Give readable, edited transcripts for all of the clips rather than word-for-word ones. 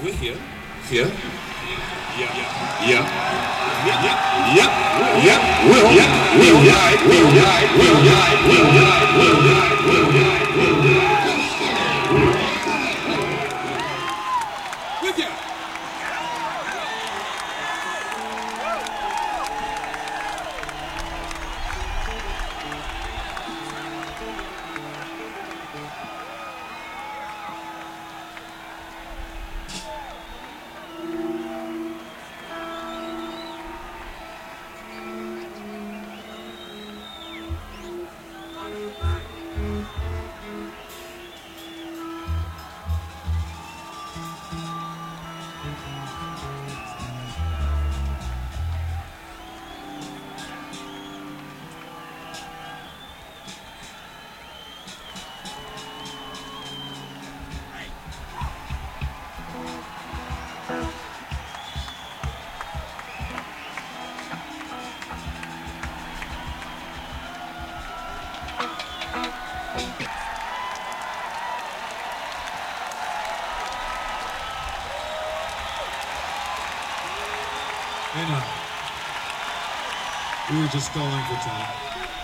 We're here. Here. Yeah. Yeah. Yeah. Yeah. Yeah. With you. You know, we were just stalling for time.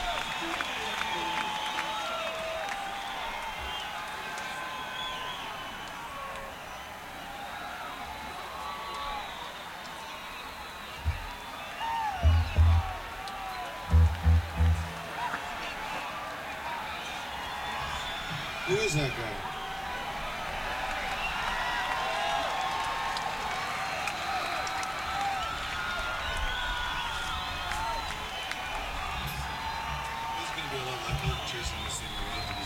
Who is that guy? This is gonna be a lot like chasing this thing around.